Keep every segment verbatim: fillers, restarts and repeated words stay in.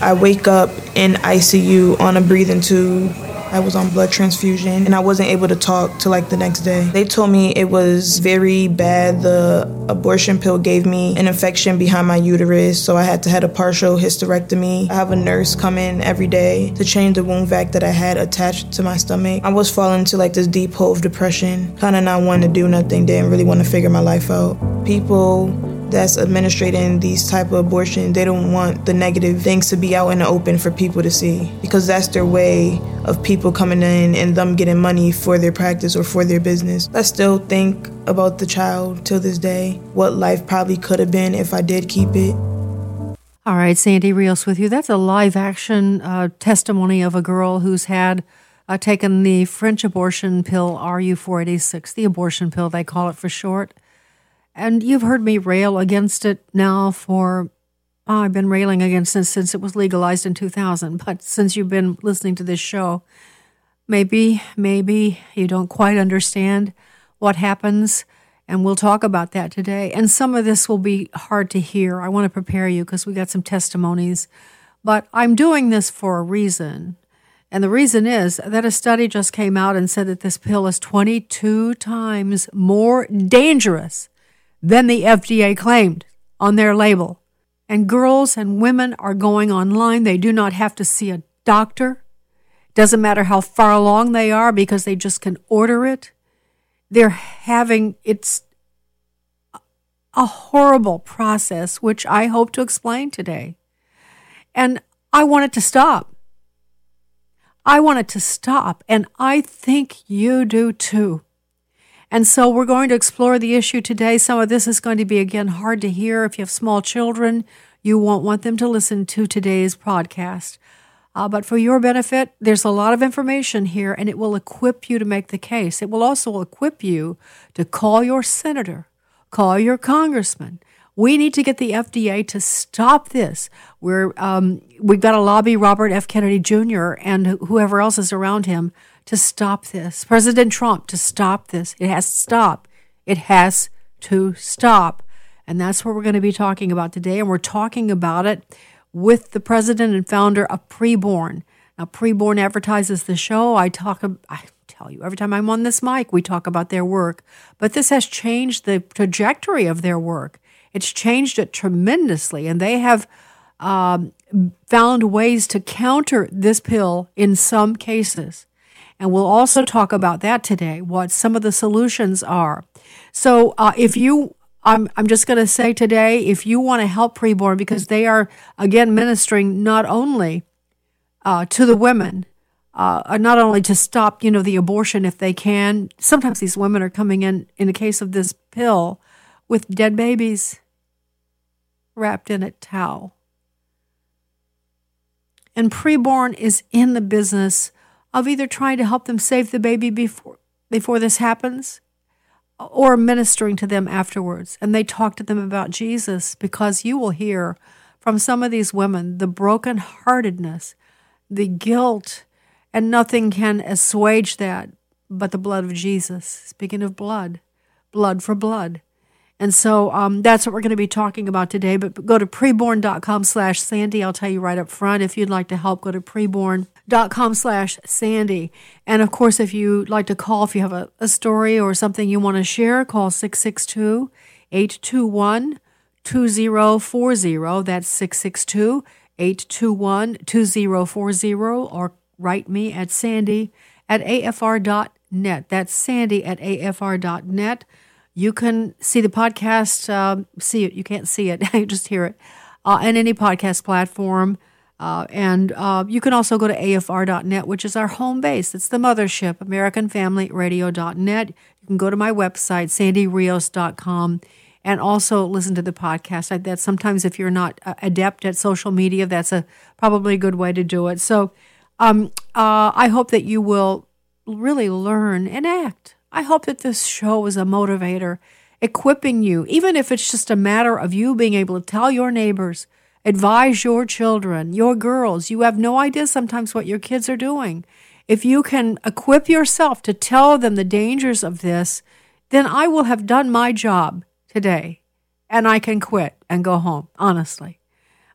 I wake up in I C U on a breathing tube. I was on blood transfusion and I wasn't able to talk till like the next day. They told me it was very bad. The abortion pill gave me an infection behind my uterus, so I had to have a partial hysterectomy. I have a nurse come in every day to change the wound vac that I had attached to my stomach. I was falling into like this deep hole of depression, kind of not wanting to do nothing, didn't really want to figure my life out. People that's administrating these type of abortions, they don't want the negative things to be out in the open for people to see, because that's their way of people coming in and them getting money for their practice or for their business. I still think about the child till this day, what life probably could have been if I did keep it. All right, Sandy Rios with you. That's a live action uh, testimony of a girl who's had uh, taken the French abortion pill R U four eighty-six, the abortion pill, they call it for short. And you've heard me rail against it now for, oh, I've been railing against it since it was legalized in two thousand. But since you've been listening to this show, maybe, maybe you don't quite understand what happens. And we'll talk about that today. And some of this will be hard to hear. I want to prepare you because we got some testimonies. But I'm doing this for a reason. And the reason is that a study just came out and said that this pill is twenty-two times more dangerous than the F D A claimed on their label. And girls and women are going online. They do not have to see a doctor. Doesn't matter how far along they are because they just can order it. They're having, it's a horrible process, which I hope to explain today. And I want it to stop. I want it to stop. And I think you do too. And so we're going to explore the issue today. Some of this is going to be, again, hard to hear. If you have small children, you won't want them to listen to today's podcast. Uh, but for your benefit, there's a lot of information here, and it will equip you to make the case. It will also equip you to call your senator, call your congressman. We need to get the F D A to stop this. We're, um, we've got to lobby Robert F. Kennedy Junior and whoever else is around him to stop this. President Trump to stop this. It has to stop. It has to stop. And that's what we're going to be talking about today. And we're talking about it with the president and founder of Preborn. Now, Preborn advertises the show. I talk, I tell you, every time I'm on this mic, we talk about their work. But this has changed the trajectory of their work. It's changed it tremendously. And they have um, found ways to counter this pill in some cases. And we'll also talk about that today, what some of the solutions are. So uh, if you, I'm, I'm just going to say today, if you want to help Preborn, because they are, again, ministering not only uh, to the women, uh, not only to stop, you know, the abortion if they can. Sometimes these women are coming in, in the case of this pill, with dead babies wrapped in a towel. And Preborn is in the business of either trying to help them save the baby before before this happens or ministering to them afterwards. And they talk to them about Jesus, because you will hear from some of these women the brokenheartedness, the guilt, and nothing can assuage that but the blood of Jesus. Speaking of blood, blood for blood. And so um, that's what we're going to be talking about today. But go to preborn.com slash Sandy. I'll tell you right up front. If you'd like to help, go to preborn.com slash Sandy. And, of course, if you'd like to call, if you have a, a story or something you want to share, call six six two, eight two one, two zero four zero. That's six six two, eight two one, two zero four zero. Or write me at sandy at a f r dot net. That's sandy at a f r dot net. You can see the podcast, uh, see it. You can't see it. You just hear it uh, on any podcast platform. Uh, and uh, you can also go to a f r dot net, which is our home base. It's the mothership, american family radio dot net. You can go to my website, sandy rios dot com, and also listen to the podcast. I, that sometimes if you're not uh, adept at social media, that's a probably a good way to do it. So um, uh, I hope that you will really learn and act. I hope that this show is a motivator, equipping you, even if it's just a matter of you being able to tell your neighbors, advise your children, your girls. You have no idea sometimes what your kids are doing. If you can equip yourself to tell them the dangers of this, then I will have done my job today, and I can quit and go home, honestly.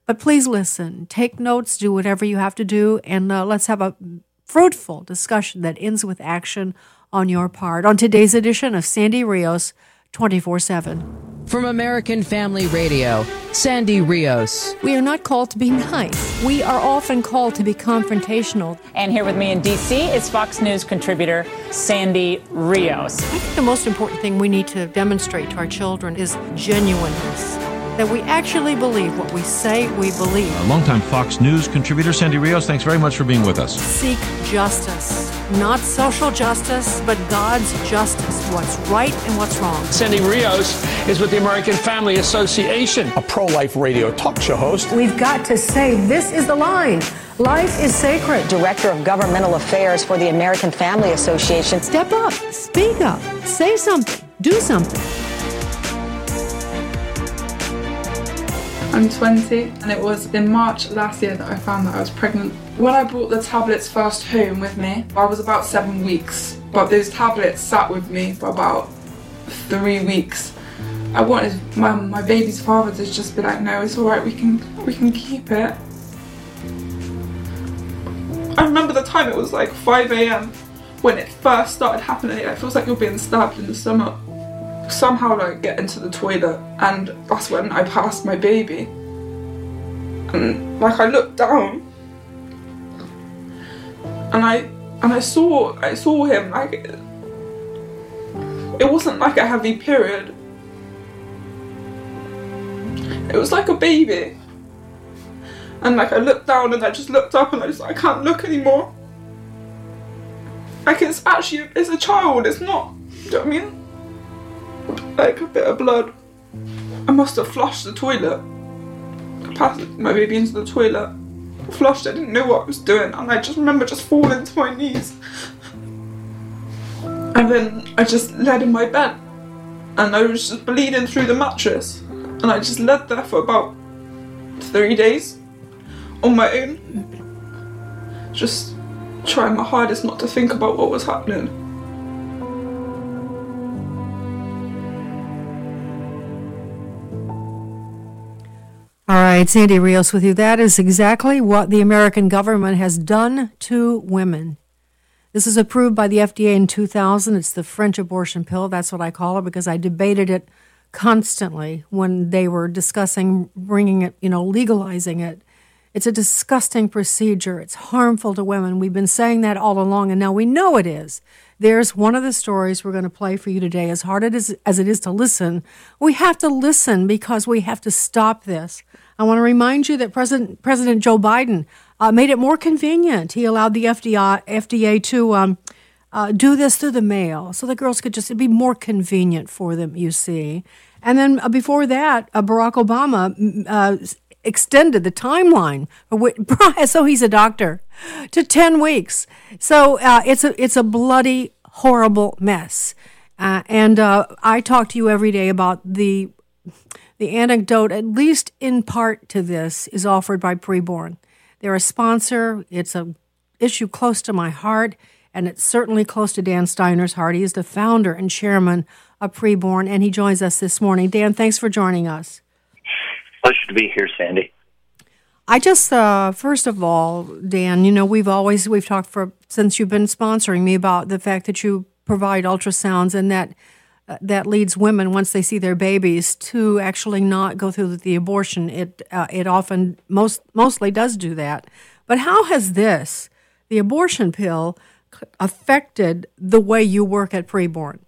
But please listen, take notes, do whatever you have to do, and uh, let's have a fruitful discussion that ends with action on your part on today's edition of Sandy Rios twenty-four seven. From American Family Radio, Sandy Rios. We are not called to be nice. We are often called to be confrontational. And here with me in D C is Fox News contributor Sandy Rios. I think the most important thing we need to demonstrate to our children is genuineness. That we actually believe what we say we believe. Our longtime Fox News contributor, Sandy Rios, thanks very much for being with us. Seek justice. Not social justice, but God's justice. What's right and what's wrong. Sandy Rios is with the American Family Association, a pro-life radio talk show host. We've got to say this is the line. Life is sacred. Director of Governmental Affairs for the American Family Association. Step up. Speak up. Say something. Do something. I'm twenty, and it was in March last year that I found that I was pregnant. When I brought the tablets first home with me, I was about seven weeks, but those tablets sat with me for about three weeks. I wanted my, my baby's father to just be like, no, it's alright, we can, we can keep it. I remember the time, it was like five a.m. when it first started happening. It feels like you're being stabbed in the stomach. Somehow like get into the toilet, and that's when I passed my baby. And like I looked down, and I and I saw I saw him like it, it wasn't like a heavy period. It was like a baby. And like I looked down and I just looked up and I just I can't look anymore. Like it's actually it's a child. It's not. Do you know what I mean? Like a bit of blood. I must have flushed the toilet. I passed my baby into the toilet. I flushed, I didn't know what I was doing, and I just remember just falling to my knees. And then I just laid in my bed, and I was just bleeding through the mattress. And I just laid there for about three days on my own. Just trying my hardest not to think about what was happening. All right, Sandy Rios with you. That is exactly what the American government has done to women. This is approved by the F D A in two thousand. It's the French abortion pill. That's what I call it because I debated it constantly when they were discussing bringing it, you know, legalizing it. It's a disgusting procedure. It's harmful to women. We've been saying that all along, and now we know it is. There's one of the stories we're going to play for you today. As hard as, as it is to listen, we have to listen because we have to stop this. I want to remind you that President President Joe Biden uh, made it more convenient. He allowed the F D A, F D A to um, uh, do this through the mail, so the girls could just it'd be more convenient for them, you see. And then uh, before that, uh, Barack Obama uh, extended the timeline, so he's a doctor, to ten weeks. So uh, it's a it's a bloody, horrible mess. Uh, and uh, I talk to you every day about the the anecdote, at least in part to this, is offered by Preborn. They're a sponsor. It's an issue close to my heart, and it's certainly close to Dan Steiner's heart. He is the founder and chairman of Preborn, and he joins us this morning. Dan, thanks for joining us. Pleasure to be here, Sandy. I just, uh, first of all, Dan, you know, we've always, we've talked for, since you've been sponsoring me about the fact that you provide ultrasounds and that uh, that leads women, once they see their babies, to actually not go through the abortion. It uh, it often, most mostly does do that. But how has this, the abortion pill, affected the way you work at Preborn?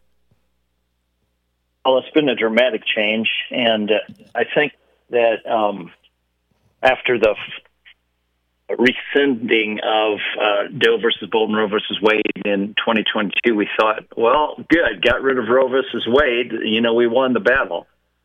Well, it's been a dramatic change, and uh, I think that um, after the f- rescinding of uh, Doe versus Bolton, Roe versus Wade in twenty twenty-two, we thought, well, good, got rid of Roe versus Wade, you know, we won the battle.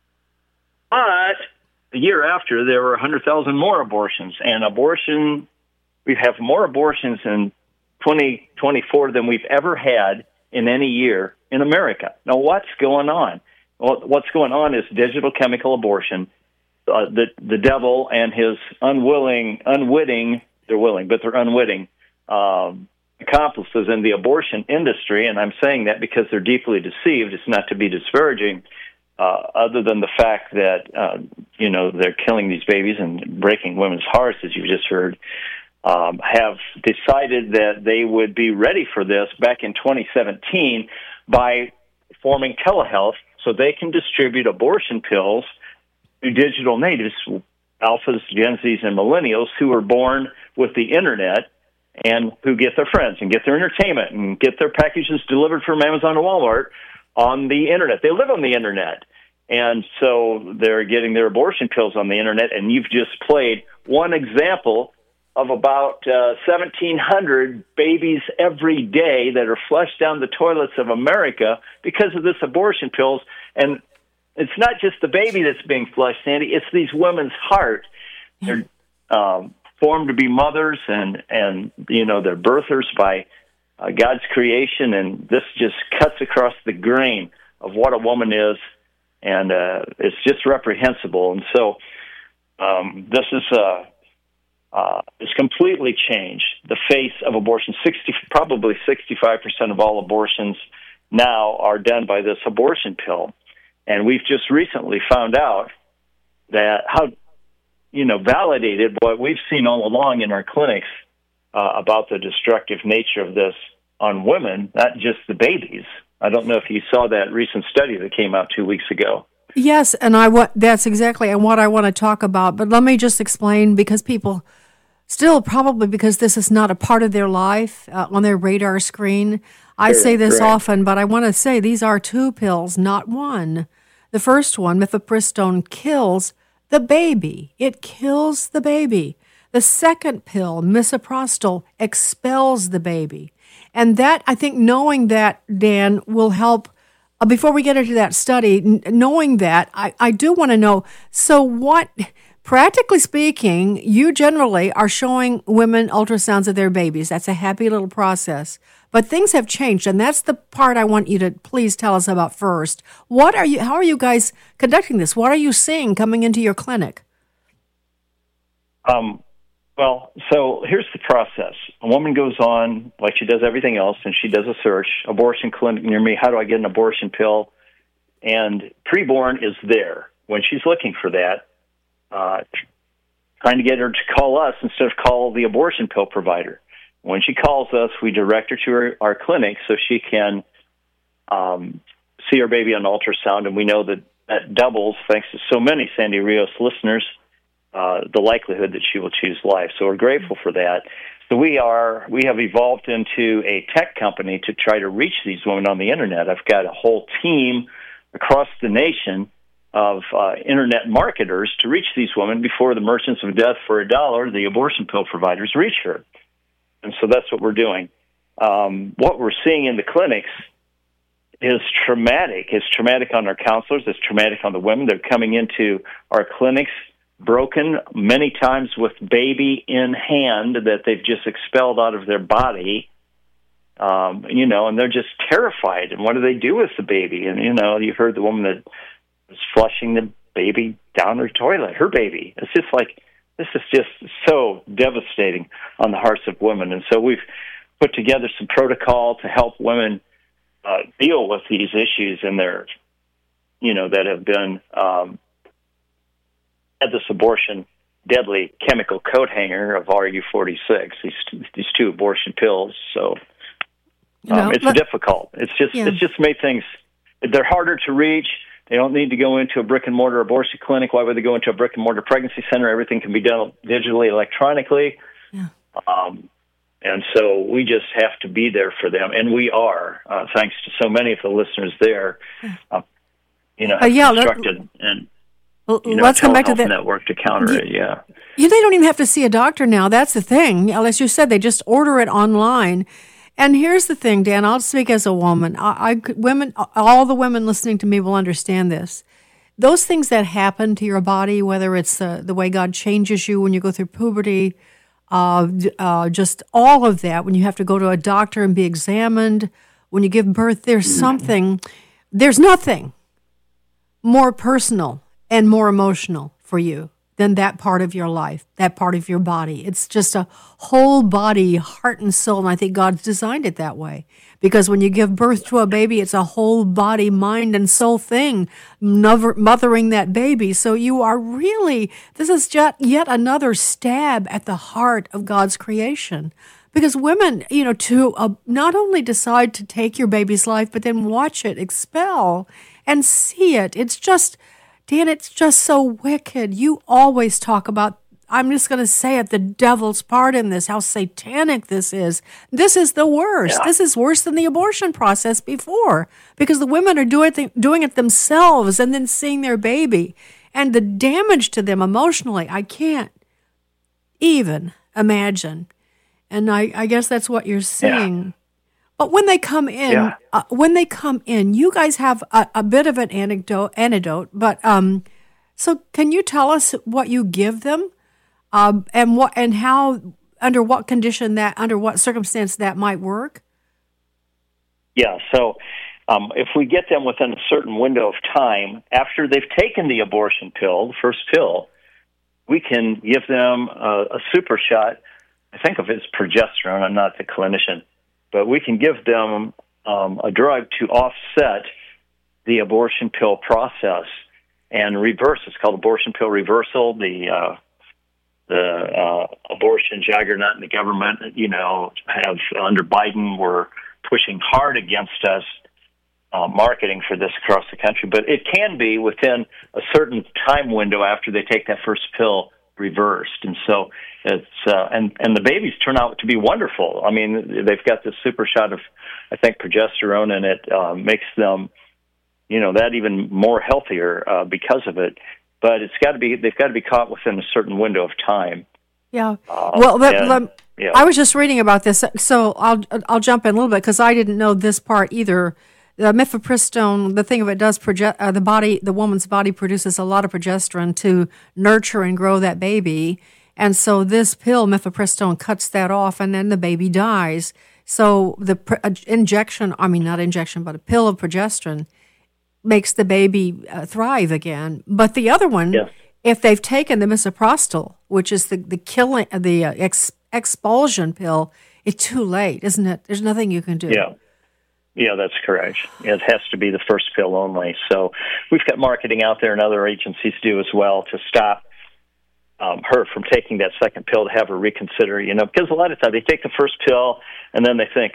But the year after, there were one hundred thousand more abortions, and abortion, we have more abortions in twenty twenty-four than we've ever had in any year in America. Now, what's going on? Well, what's going on is digital chemical abortion. Uh, the the devil and his unwilling, unwitting, they're willing, but they're unwitting um, accomplices in the abortion industry, and I'm saying that because they're deeply deceived. It's not to be disparaging, uh, other than the fact that, uh, you know, they're killing these babies and breaking women's hearts, as you just heard, um, have decided that they would be ready for this back in twenty seventeen by forming telehealth so they can distribute abortion pills to digital natives, alphas, Gen Zs, and millennials who are born with the internet and who get their friends and get their entertainment and get their packages delivered from Amazon and Walmart on the internet. They live on the internet. And so they're getting their abortion pills on the internet, and you've just played one example of about uh, seventeen hundred babies every day that are flushed down the toilets of America because of this abortion pills. And it's not just the baby that's being flushed, Sandy. It's these women's heart. They're um, formed to be mothers, and, and you know, they're birthers by uh, God's creation, and this just cuts across the grain of what a woman is, and uh, it's just reprehensible. And so um, this is uh, uh, it's completely changed the face of abortion. Sixty, probably sixty-five percent of all abortions now are done by this abortion pill. And we've just recently found out that how, you know, validated what we've seen all along in our clinics uh, about the destructive nature of this on women, not just the babies. I don't know if you saw that recent study that came out two weeks ago. Yes, and I wa- that's exactly what I want to talk about. But let me just explain, because people still, probably because this is not a part of their life uh, on their radar screen. I Sure, say this right. often, but I want to say these are two pills, not one. The first one, mifepristone, kills the baby. It kills the baby. The second pill, misoprostol, expels the baby. And that, I think, knowing that, Dan, will help. Uh, before we get into that study, n- knowing that, I, I do want to know, so what, practically speaking, you generally are showing women ultrasounds of their babies. That's a happy little process. But things have changed, and that's the part I want you to please tell us about first. What are you? How are you guys conducting this? What are you seeing coming into your clinic? Um, well, so here's the process. A woman goes on, like she does everything else, and she does a search, abortion clinic near me, how do I get an abortion pill? And preborn is there when she's looking for that, uh, trying to get her to call us instead of call the abortion pill provider. When she calls us, we direct her to her, our clinic so she can um, see her baby on ultrasound, and we know that that doubles, thanks to so many Sandy Rios listeners, uh, the likelihood that she will choose life. So we're grateful for that. So we are we have evolved into a tech company to try to reach these women on the internet. I've got a whole team across the nation of uh, internet marketers to reach these women before the merchants of death for a dollar, the abortion pill providers, reach her. And so that's what we're doing. Um, what we're seeing in the clinics is traumatic. It's traumatic on our counselors. It's traumatic on the women. They're coming into our clinics broken, many times with baby in hand that they've just expelled out of their body, um, you know, and they're just terrified. And what do they do with the baby? And, you know, you heard the woman that was flushing the baby down her toilet, her baby. It's just like, this is just so devastating on the hearts of women. And so we've put together some protocol to help women uh, deal with these issues in their, you know, that have been um, had this abortion deadly chemical coat hanger of R U forty-six, these these two abortion pills. So um, You know, it's let- difficult. It's just Yeah. it's just made things, they're harder to reach. They don't need to go into a brick-and-mortar abortion clinic. Why would they go into a brick-and-mortar pregnancy center? Everything can be done digitally, electronically. Yeah. Um, and so we just have to be there for them. And we are, uh, thanks to so many of the listeners there, uh, you know, have Uh, yeah, let- constructed and, Well, you know, let's come back to telehealth that. network to counter Ye- it, yeah. You, they don't even have to see a doctor now. That's the thing. As you said, they just order it online. And here's the thing, Dan, I'll speak as a woman. I, I could- women, all the women listening to me will understand this. Those things that happen to your body, whether it's the, the way God changes you when you go through puberty, uh, uh, just all of that, when you have to go to a doctor and be examined, when you give birth, there's something, there's nothing more personal and more emotional for you than that part of your life, that part of your body. It's just a whole body, heart and soul, and I think God's designed it that way. Because when you give birth to a baby, it's a whole body, mind, and soul thing, mothering that baby. So you are really, this is just yet another stab at the heart of God's creation. Because women, you know, to uh, not only decide to take your baby's life, but then watch it expel and see it. It's just, Dan, it's just so wicked. You always talk about, I'm just going to say it, the devil's part in this, how satanic this is. This is the worst. Yeah. This is worse than the abortion process before, because the women are doing it, doing it themselves and then seeing their baby. And the damage to them emotionally, I can't even imagine. And I, I guess that's what you're seeing. Yeah. But when they come in, yeah. uh, when they come in, you guys have a, a bit of an anecdote, antidote. But um, so, can you tell us what you give them, um, and what and how, under what condition that, under what circumstance that might work? Yeah. So, um, if we get them within a certain window of time after they've taken the abortion pill, the first pill, we can give them a, a super shot. I think of it as progesterone. I'm not the clinician, but we can give them um, a drug to offset the abortion pill process and reverse. It's called abortion pill reversal. The uh, the uh, abortion juggernaut in the government, you know, have under Biden were pushing hard against us, uh, marketing for this across the country. But it can be within a certain time window after they take that first pill reversed. And so it's uh, and and the babies turn out to be wonderful. I mean, they've got this super shot of, I think, progesterone, and it uh, makes them, you know, that even more healthier uh, because of it. But it's got to be they've got to be caught within a certain window of time. Yeah. Uh, well, let, and, let, yeah. I was just reading about this, so I'll I'll jump in a little bit because I didn't know this part either. The mifepristone, the thing of it does, proge- uh, the body, the woman's body produces a lot of progesterone to nurture and grow that baby. And so this pill, mifepristone, cuts that off, and then the baby dies. So the pr- uh, injection, I mean, not injection, but a pill of progesterone makes the baby uh, thrive again. But the other one, yeah. if they've taken the misoprostol, which is the, the killing, the uh, ex- expulsion pill, it's too late, isn't it? There's nothing you can do. Yeah. Yeah, that's correct. It has to be the first pill only. So we've got marketing out there, and other agencies do as well, to stop um, her from taking that second pill, to have her reconsider, you know, because a lot of times they take the first pill and then they think,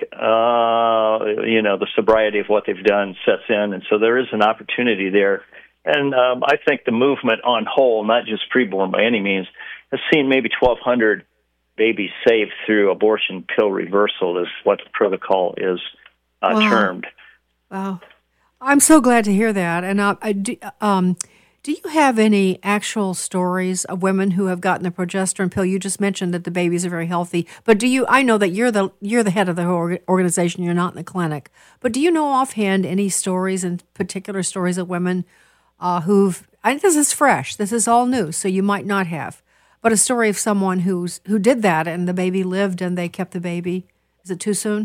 uh, you know, the sobriety of what they've done sets in. And so there is an opportunity there. And um, I think the movement on whole, not just preborn by any means, has seen maybe twelve hundred babies saved through abortion pill reversal, is what the protocol is Uh, wow. termed. Wow. I'm so glad to hear that. And uh, I do, um, do you have any actual stories of women who have gotten the progesterone pill? You just mentioned that the babies are very healthy, but do you, I know that you're the you're the head of the organization, you're not in the clinic, but do you know offhand any stories, in particular stories of women uh, who've, I think this is fresh, this is all new, so you might not have, but a story of someone who's who did that and the baby lived and they kept the baby? Is it too soon?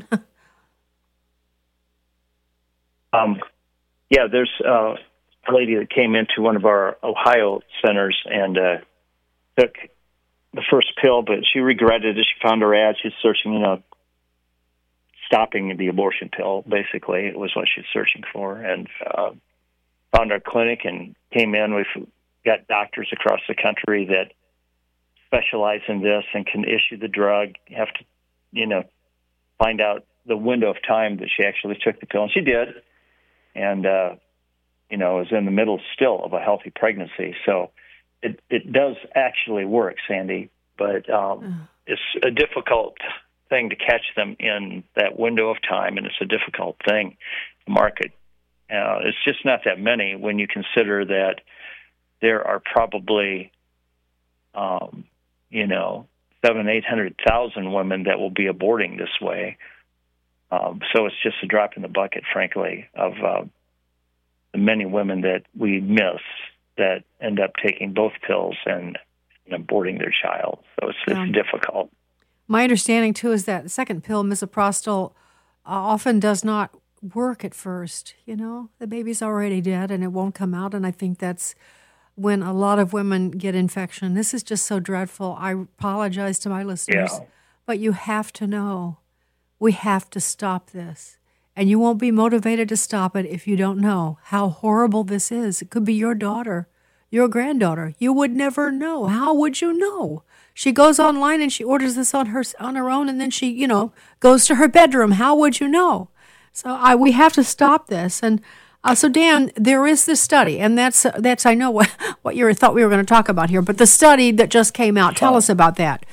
Um, yeah, there's uh, a lady that came into one of our Ohio centers and uh, took the first pill, but she regretted it. She found her ad. She's searching, you know, stopping the abortion pill, basically. It was what she was searching for, and uh, found our clinic and came in. We've got doctors across the country that specialize in this and can issue the drug. You have to, you know, find out the window of time that she actually took the pill, and she did. And, uh, you know, is in the middle still of a healthy pregnancy. So it, it does actually work, Sandy, but um, mm. it's a difficult thing to catch them in that window of time, and it's a difficult thing to market. Uh, it's just not that many when you consider that there are probably, um, you know, seven, eight hundred thousand women that will be aborting this way. Um, so it's just a drop in the bucket, frankly, of uh, the many women that we miss that end up taking both pills and, and aborting their child. So it's, yeah. it's difficult. My understanding, too, is that the second pill, misoprostol, uh, often does not work at first. You know, the baby's already dead and it won't come out. And I think that's when a lot of women get infection. This is just so dreadful. I apologize to my listeners, Yeah. but you have to know, we have to stop this. And you won't be motivated to stop it if you don't know how horrible this is. It could be your daughter, your granddaughter. You would never know. How would you know? She goes online and she orders this on her on her own, and then she, you know, goes to her bedroom. How would you know? So I we have to stop this. And uh, so Dan, there is this study, and that's uh, that's I know what what you thought we were going to talk about here, but the study that just came out. Tell us about that.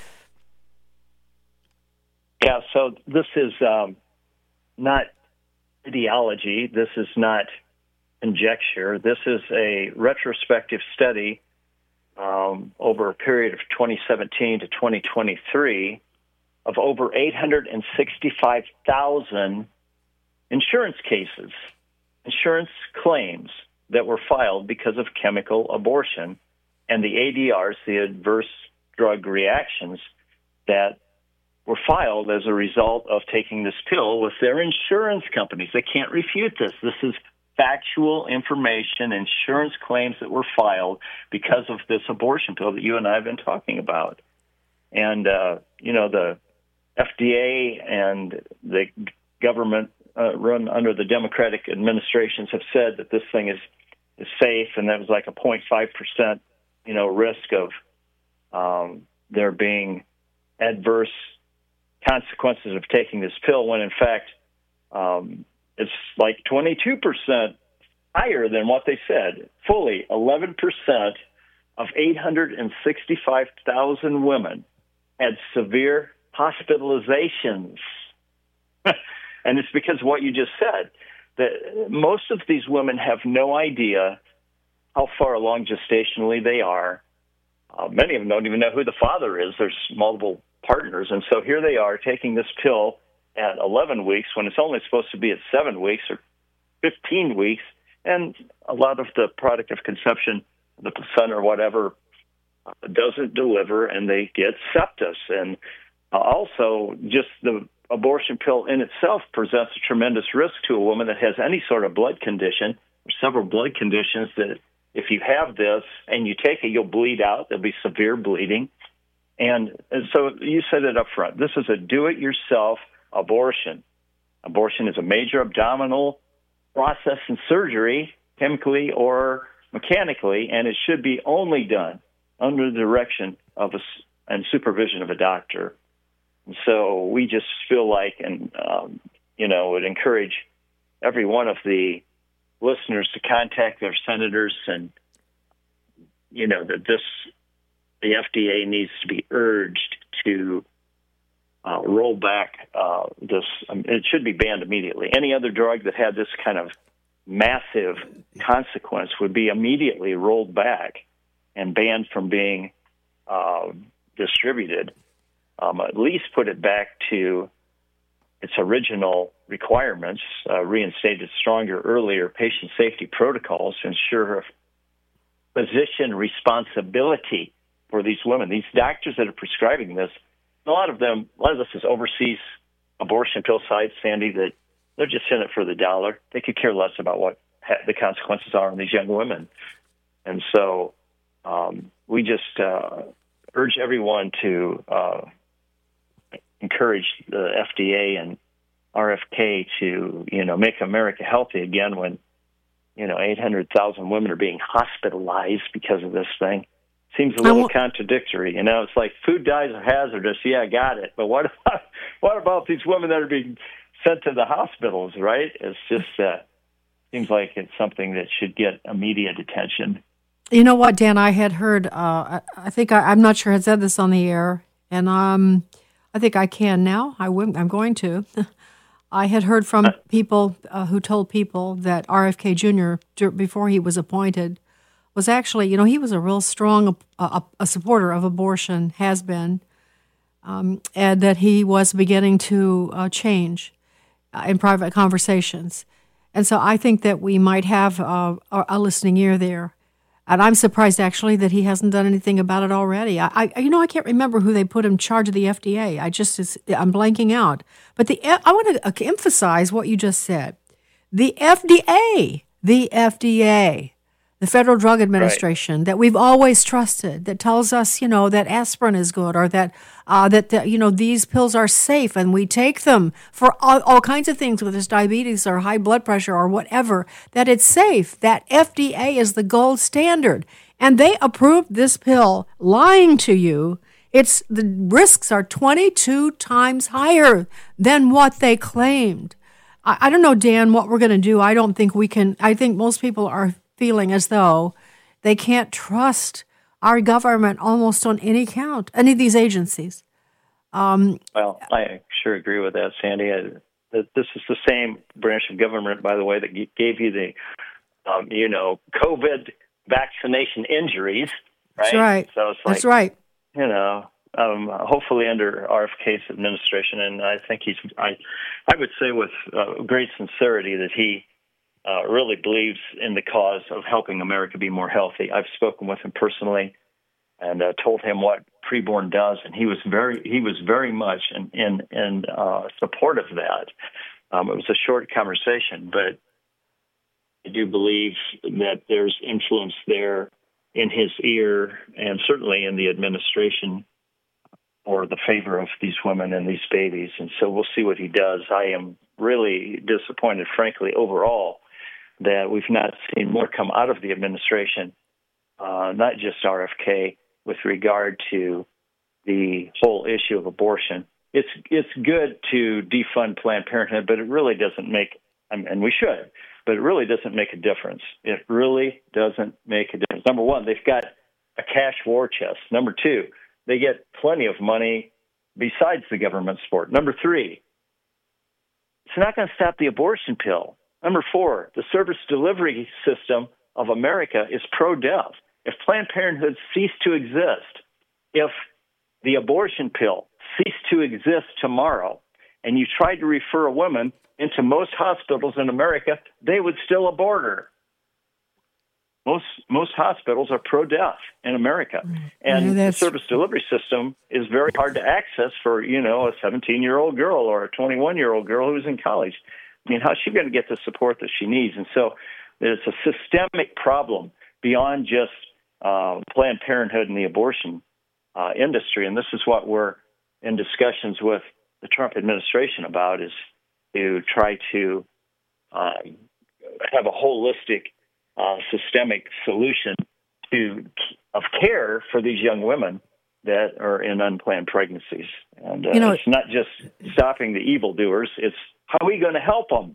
Yeah. So this is um, not ideology. This is not conjecture. This is a retrospective study um, over a period of twenty seventeen to twenty twenty-three of over eight hundred sixty-five thousand insurance cases, insurance claims that were filed because of chemical abortion and the A D Rs, the adverse drug reactions that were filed as a result of taking this pill with their insurance companies. They can't refute this. This is factual information, insurance claims that were filed because of this abortion pill that you and I have been talking about. And, uh, you know, the F D A and the government uh, run under the Democratic administrations have said that this thing is, is safe, and that was like a zero point five percent, you know, risk of um, there being adverse consequences of taking this pill, when in fact um, it's like twenty-two percent higher than what they said. Fully eleven percent of eight hundred sixty-five thousand women had severe hospitalizations. And it's because of what you just said, that most of these women have no idea how far along gestationally they are. Uh, many of them don't even know who the father is. There's multiple partners. And so here they are taking this pill at eleven weeks when it's only supposed to be at seven weeks or fifteen weeks. And a lot of the product of conception, the placenta or whatever, uh, doesn't deliver, and they get sepsis. And uh, also just the abortion pill in itself presents a tremendous risk to a woman that has any sort of blood condition, or several blood conditions that if you have this and you take it, you'll bleed out. There'll be severe bleeding. And, and so you said it up front. This is a do-it-yourself abortion. Abortion is a major abdominal process and surgery, chemically or mechanically, and it should be only done under the direction of a, and supervision of a doctor. And so we just feel like, and um, you know, would encourage every one of the listeners to contact their senators, and you know that this. The F D A needs to be urged to uh, roll back uh, this. Um, it should be banned immediately. Any other drug that had this kind of massive consequence would be immediately rolled back and banned from being uh, distributed. Um, at least put it back to its original requirements, uh, reinstated stronger, earlier patient safety protocols to ensure physician responsibility for these women. These doctors that are prescribing this, a lot of them, a lot of this is overseas abortion pill sites, Sandy, that they're just in it for the dollar. They could care less about what ha- the consequences are on these young women. And so um, we just uh, urge everyone to uh, encourage the F D A and R F K to, you know, make America healthy again when, you know, eight hundred thousand women are being hospitalized because of this thing. Seems a little contradictory. You know, it's like food dyes are hazardous. Yeah, I got it. But what about, what about these women that are being sent to the hospitals, right? It's just uh, seems like it's something that should get immediate attention. You know what, Dan? I had heard, uh, I, I think, I, I'm not sure I had said this on the air, and um, I think I can now. I will, I'm going to. I had heard from people uh, who told people that R F K Junior, before he was appointed, was actually, you know, he was a real strong uh, a supporter of abortion, has been, um, and that he was beginning to uh, change uh, in private conversations. And so I think that we might have uh, a listening ear there. And I'm surprised, actually, that he hasn't done anything about it already. I, I you know, I can't remember who they put in charge of the F D A. I just, I'm blanking out. But the I want to emphasize what you just said. The F D A, the F D A, the Federal Drug Administration, right, that we've always trusted, that tells us, you know, that aspirin is good, or that, uh, that the, you know, these pills are safe and we take them for all, all kinds of things, whether it's diabetes or high blood pressure or whatever, that it's safe, that F D A is the gold standard. And they approved this pill, lying to you. It's the risks are twenty-two times higher than what they claimed. I, I don't know, Dan, what we're going to do. I don't think we can. I think most people are feeling as though they can't trust our government almost on any count, any of these agencies. Um, well, I sure agree with that, Sandy. I, this is the same branch of government, by the way, that gave you the, um, you know, COVID vaccination injuries, right? That's right. So it's like, That's right. You know, um, hopefully under R F K's administration, and I think he's, I, I would say with uh, great sincerity that he uh, really believes in the cause of helping America be more healthy. I've spoken with him personally and uh, told him what preborn does, and he was very, he was very much in in, in uh, support of that. Um, it was a short conversation, but I do believe that there's influence there in his ear and certainly in the administration for the favor of these women and these babies. And so we'll see what he does. I am really disappointed, frankly, overall, that we've not seen more come out of the administration, uh, not just R F K, with regard to the whole issue of abortion. It's it's good to defund Planned Parenthood, but it really doesn't make, and we should, but it really doesn't make a difference. It really doesn't make a difference. Number one, they've got a cash war chest. Number two, they get plenty of money besides the government support. Number three, it's not going to stop the abortion pill. Number four, the service delivery system of America is pro-death. If Planned Parenthood ceased to exist, if the abortion pill ceased to exist tomorrow, and you tried to refer a woman into most hospitals in America, they would still abort her. Most most hospitals are pro-death in America, and yeah, the service delivery system is very hard to access for, you know, a seventeen-year-old girl or a twenty-one-year-old girl who's in college. I mean, how's she going to get the support that she needs? And so it's a systemic problem beyond just uh, Planned Parenthood and the abortion uh, industry, and this is what we're in discussions with the Trump administration about, is to try to um, have a holistic, uh, systemic solution to of care for these young women that are in unplanned pregnancies. And uh, you know, it's not just stopping the evildoers; it's how are we going to help them?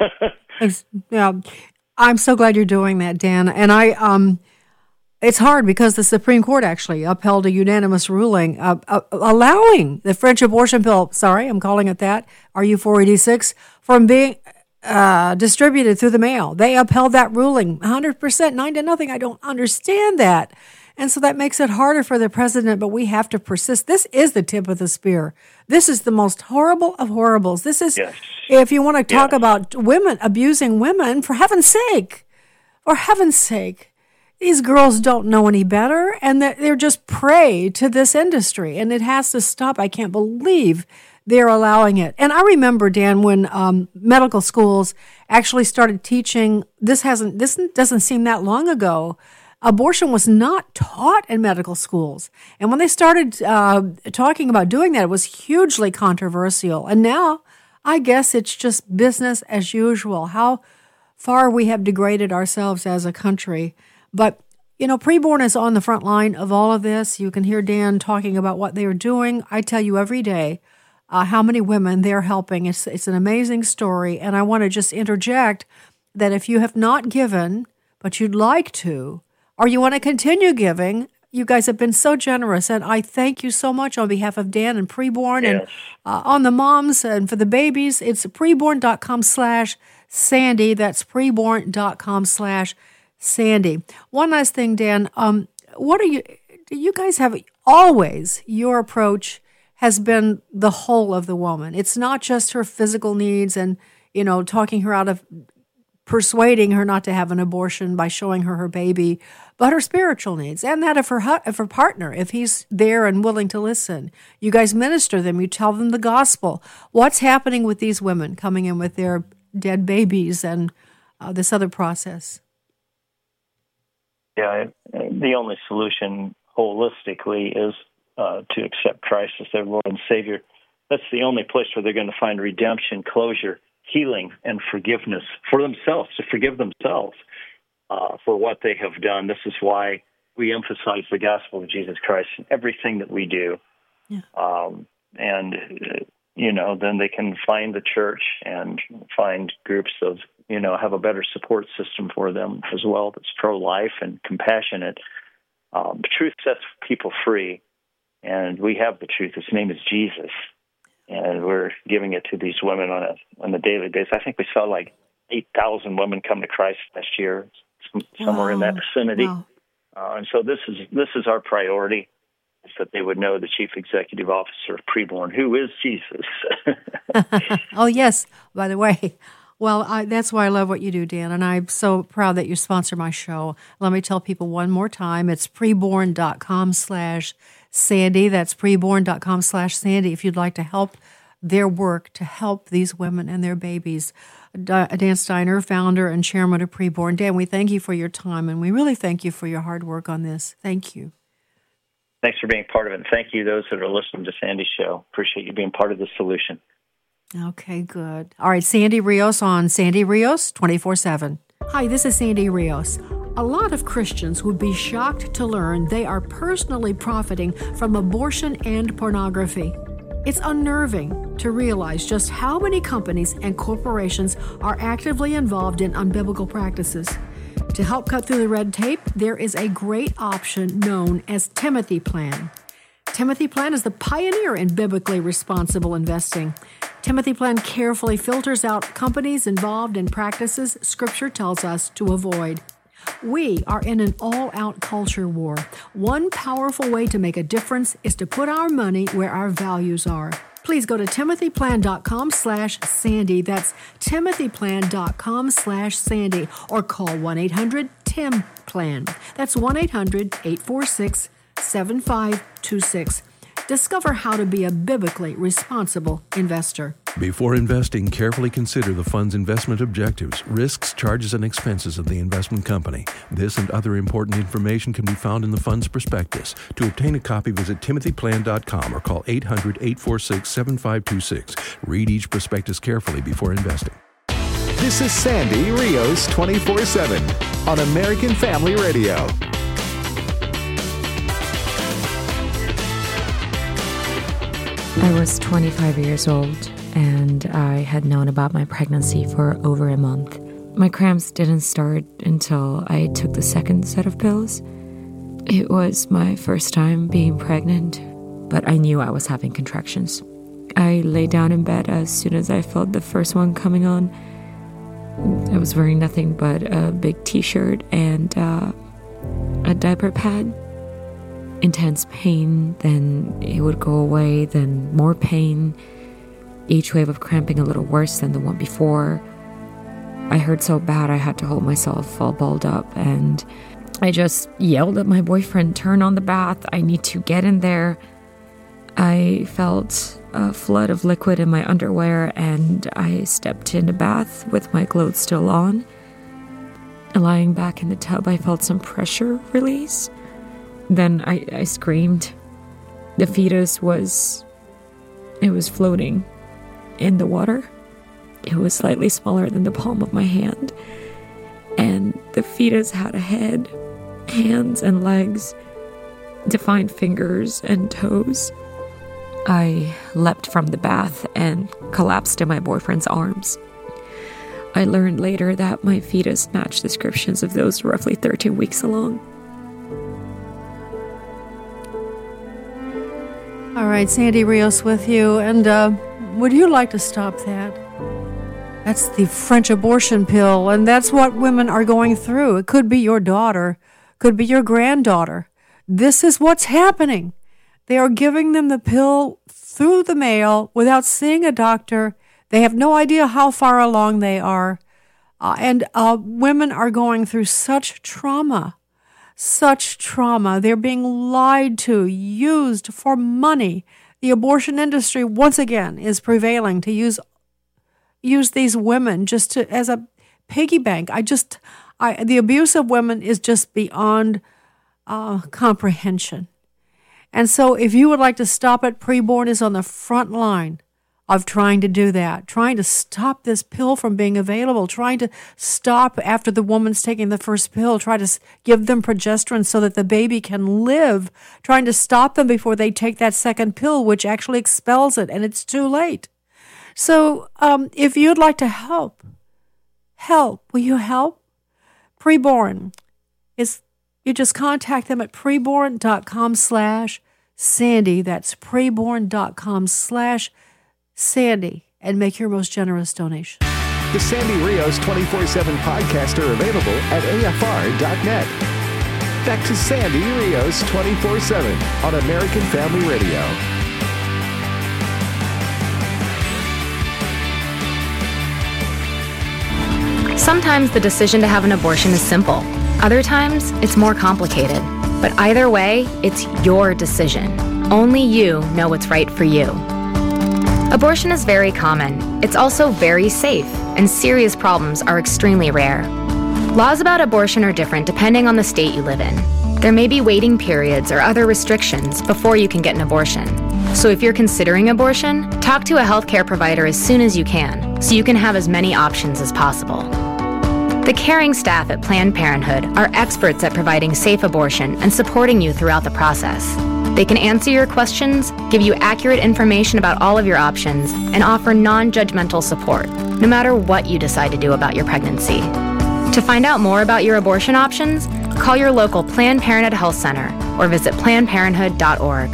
Yeah, I'm so glad you're doing that, Dan. And I, um, it's hard because the Supreme Court actually upheld a unanimous ruling uh, uh, allowing the French abortion pill, sorry, I'm calling it that, R U four eighty-six, from being uh, distributed through the mail. They upheld that ruling, one hundred percent, nine to nothing. I don't understand that. And so that makes it harder for the president, but we have to persist. This is the tip of the spear. This is the most horrible of horribles. This is, yes. If you want to talk yes. about women abusing women, for heaven's sake, for heaven's sake, these girls don't know any better, and they're just prey to this industry, and it has to stop. I can't believe they're allowing it. And I remember, Dan, when um, medical schools actually started teaching, this hasn't, this doesn't seem that long ago, abortion was not taught in medical schools. And when they started uh, talking about doing that, it was hugely controversial. And now, I guess it's just business as usual, how far we have degraded ourselves as a country. But, you know, preborn is on the front line of all of this. You can hear Dan talking about what they are doing. I tell you every day uh, how many women they're helping. It's, it's an amazing story. And I want to just interject that if you have not given, but you'd like to, or you want to continue giving, you guys have been so generous, and I thank you so much on behalf of Dan and Preborn yes. and uh, on the moms and for the babies. It's preborn.com slash Sandy. That's preborn.com slash Sandy. One last thing, Dan. Um, what are you, do you guys have always, your approach has been the whole of the woman. It's not just her physical needs and, you know, talking her out of persuading her not to have an abortion by showing her her baby, but her spiritual needs and that of her of her partner, if he's there and willing to listen. You guys minister them. You tell them the gospel. What's happening with these women coming in with their dead babies and uh, this other process? Yeah, the only solution holistically is uh, to accept Christ as their Lord and Savior. That's the only place where they're going to find redemption, closure, healing, and forgiveness for themselves, to forgive themselves uh, for what they have done. This is why we emphasize the gospel of Jesus Christ in everything that we do. Yeah. Um, and, uh, you know, then they can find the church and find groups of, you know, have a better support system for them as well that's pro-life and compassionate. Um, the truth sets people free, and we have the truth. His name is Jesus, and we're giving it to these women on a on a daily basis. I think we saw like eight thousand women come to Christ last year, somewhere wow. in that vicinity. Wow. Uh, and so this is this is our priority, is that they would know the Chief Executive Officer of Preborn, who is Jesus. Oh, yes, by the way. Well, I, that's why I love what you do, Dan, and I'm so proud that you sponsor my show. Let me tell people one more time. It's preborn.com slash Sandy. That's preborn.com slash Sandy if you'd like to help their work to help these women and their babies. Dan Steiner, founder and chairman of Preborn. Dan, we thank you for your time, and we really thank you for your hard work on this. Thank you. Thanks for being part of it, and thank you, those that are listening to Sandy's show. Appreciate you being part of the solution. Okay, good. All right, Sandy Rios on Sandy Rios twenty-four seven. Hi, this is Sandy Rios. A lot of Christians would be shocked to learn they are personally profiting from abortion and pornography. It's unnerving to realize just how many companies and corporations are actively involved in unbiblical practices. To help cut through the red tape, there is a great option known as Timothy Plan. Timothy Plan is the pioneer in biblically responsible investing. Timothy Plan carefully filters out companies involved in practices Scripture tells us to avoid. We are in an all-out culture war. One powerful way to make a difference is to put our money where our values are. Please go to timothyplan.com slash Sandy. That's timothyplan.com slash Sandy. Or call one eight hundred T I M Plan. That's one eight hundred eight four six seven five two six. Discover how to be a biblically responsible investor. Before investing, carefully consider the fund's investment objectives, risks, charges, and expenses of the investment company. This and other important information can be found in the fund's prospectus. To obtain a copy, visit timothy plan dot com or call eight hundred eight four six seven five two six. Read each prospectus carefully before investing. This is Sandy Rios twenty-four seven on American Family Radio. I was twenty-five years old, and I had known about my pregnancy for over a month. My cramps didn't start until I took the second set of pills. It was my first time being pregnant, but I knew I was having contractions. I lay down in bed as soon as I felt the first one coming on. I was wearing nothing but a big t-shirt and uh, a diaper pad. Intense pain, then it would go away, then more pain. Each wave of cramping a little worse than the one before. I hurt so bad I had to hold myself all balled up, and I just yelled at my boyfriend, "Turn on the bath, I need to get in there." I felt a flood of liquid in my underwear, and I stepped in the bath with my clothes still on. Lying back in the tub, I felt some pressure release. Then I, I screamed. The fetus was, it was floating in the water. It was slightly smaller than the palm of my hand. And the fetus had a head, hands and legs, defined fingers and toes. I leapt from the bath and collapsed in my boyfriend's arms. I learned later that my fetus matched descriptions of those roughly thirteen weeks along. All right, Sandy Rios with you. And uh, would you like to stop that? That's the French abortion pill, and that's what women are going through. It could be your daughter, could be your granddaughter. This is what's happening. They are giving them the pill through the mail without seeing a doctor. They have no idea how far along they are. Uh, and uh, women are going through such trauma. Such trauma. They're being lied to, used for money. The abortion industry, once again, is prevailing to use use these women just to as a piggy bank. I just, I, the abuse of women is just beyond uh, comprehension. And so if you would like to stop it, Preborn is on the front line of trying to do that, trying to stop this pill from being available, trying to stop after the woman's taking the first pill, try to give them progesterone so that the baby can live, trying to stop them before they take that second pill, which actually expels it, and it's too late. So um, if you'd like to help, help, will you help? Preborn is, you just contact them at preborn.com slash Sandy. That's preborn.com slash Sandy, and make your most generous donation. The Sandy Rios twenty-four seven podcasts are available at A F R dot net. Back to Sandy Rios twenty-four seven on American Family Radio. Sometimes the decision to have an abortion is simple. Other times, it's more complicated. But either way, it's your decision. Only you know what's right for you. Abortion is very common. It's also very safe, and serious problems are extremely rare. Laws about abortion are different depending on the state you live in. There may be waiting periods or other restrictions before you can get an abortion. So if you're considering abortion, talk to a healthcare provider as soon as you can, so you can have as many options as possible. The caring staff at Planned Parenthood are experts at providing safe abortion and supporting you throughout the process. They can answer your questions, give you accurate information about all of your options, and offer non-judgmental support, no matter what you decide to do about your pregnancy. To find out more about your abortion options, call your local Planned Parenthood Health Center or visit planned parenthood dot org.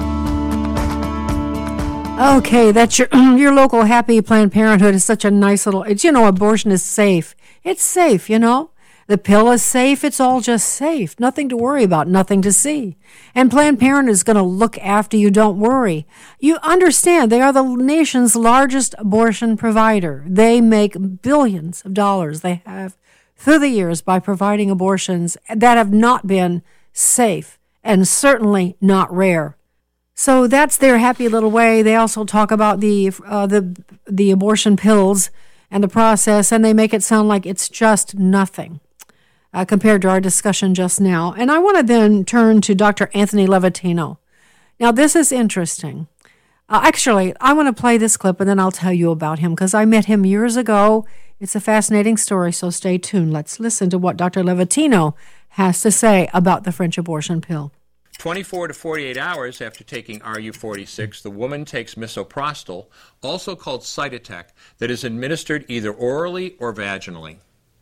Okay, that's your your local happy Planned Parenthood is such a nice little, it's, you know, abortion is safe. It's safe, you know. The pill is safe. It's all just safe. Nothing to worry about, nothing to see. And Planned Parenthood is going to look after you. Don't worry. You understand they are the nation's largest abortion provider. They make billions of dollars. They have through the years by providing abortions that have not been safe and certainly not rare. So that's their happy little way. They also talk about the uh, the the abortion pills and the process, and they make it sound like it's just nothing uh, compared to our discussion just now. And I want to then turn to Doctor Anthony Levatino. Now, this is interesting. Uh, actually, I want to play this clip, and then I'll tell you about him, because I met him years ago. It's a fascinating story, so stay tuned. Let's listen to what Doctor Levatino has to say about the French abortion pill. twenty-four to forty-eight hours after taking R U forty-six, the woman takes misoprostol, also called Cytotec, that is administered either orally or vaginally.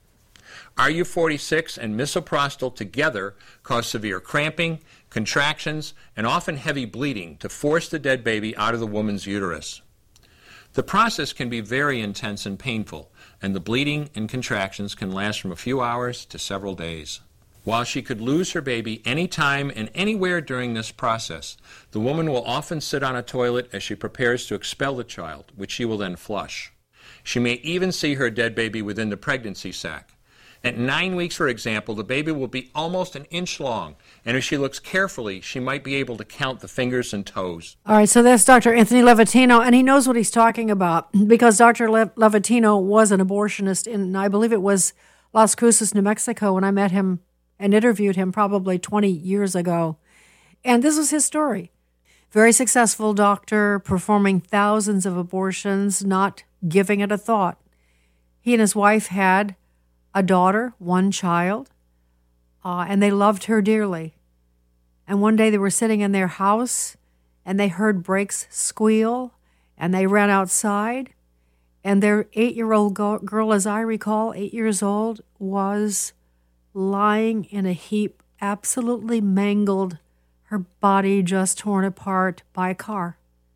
R U forty-six and misoprostol together cause severe cramping, contractions, and often heavy bleeding to force the dead baby out of the woman's uterus. The process can be very intense and painful, and the bleeding and contractions can last from a few hours to several days. While she could lose her baby any time and anywhere during this process, the woman will often sit on a toilet as she prepares to expel the child, which she will then flush. She may even see her dead baby within the pregnancy sac. At nine weeks, for example, the baby will be almost an inch long, and if she looks carefully, she might be able to count the fingers and toes. All right, so that's Doctor Anthony Levatino, and he knows what he's talking about because Doctor Le- Levatino was an abortionist in, I believe it was Las Cruces, New Mexico, when I met him and interviewed him probably twenty years ago. And this was his story. Very successful doctor, performing thousands of abortions, not giving it a thought. He and his wife had a daughter, one child, uh, and they loved her dearly. And one day they were sitting in their house, and they heard brakes squeal, and they ran outside, and their eight-year-old go- girl, as I recall, eight years old, was lying in a heap, absolutely mangled, her body just torn apart by a car.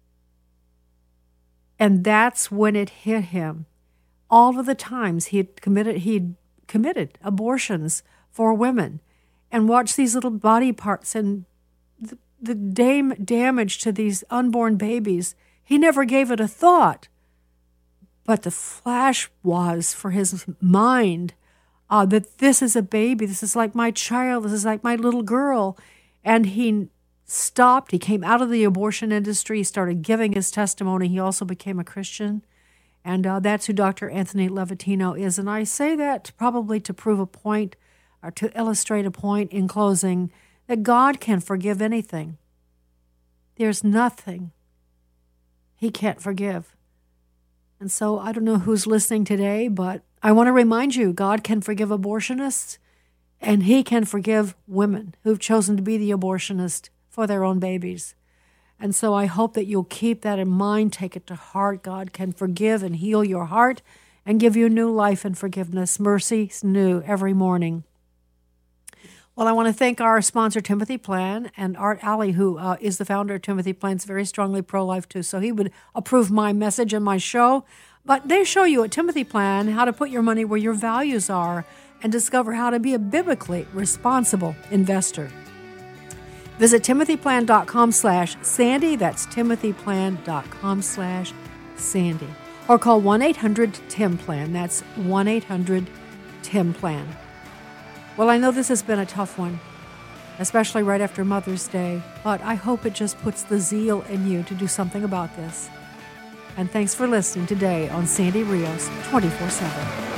And that's when it hit him. All of the times he had committed, he'd committed abortions for women, and watched these little body parts and the, the dam- damage to these unborn babies. He never gave it a thought. But the flash was for his mind Uh, that this is a baby, this is like my child, this is like my little girl. And he stopped, he came out of the abortion industry, he started giving his testimony. He also became a Christian. And uh, that's who Doctor Anthony Levatino is. And I say that probably to prove a point or to illustrate a point in closing that God can forgive anything. There's nothing He can't forgive. And so I don't know who's listening today, but I want to remind you, God can forgive abortionists, and He can forgive women who've chosen to be the abortionist for their own babies. And so I hope that you'll keep that in mind, take it to heart. God can forgive and heal your heart and give you new life and forgiveness. Mercy's new every morning. Well, I want to thank our sponsor, Timothy Plan, and Art Alley, who uh, is the founder of Timothy Plan, is very strongly pro-life too, so he would approve my message and my show. But they show you at Timothy Plan how to put your money where your values are and discover how to be a biblically responsible investor. Visit timothyplan.com slash Sandy. That's timothyplan.com slash Sandy. Or call one eight hundred Tim Plan. That's one eight hundred Tim Plan. Well, I know this has been a tough one, especially right after Mother's Day, but I hope it just puts the zeal in you to do something about this. And thanks for listening today on Sandy Rios twenty-four seven.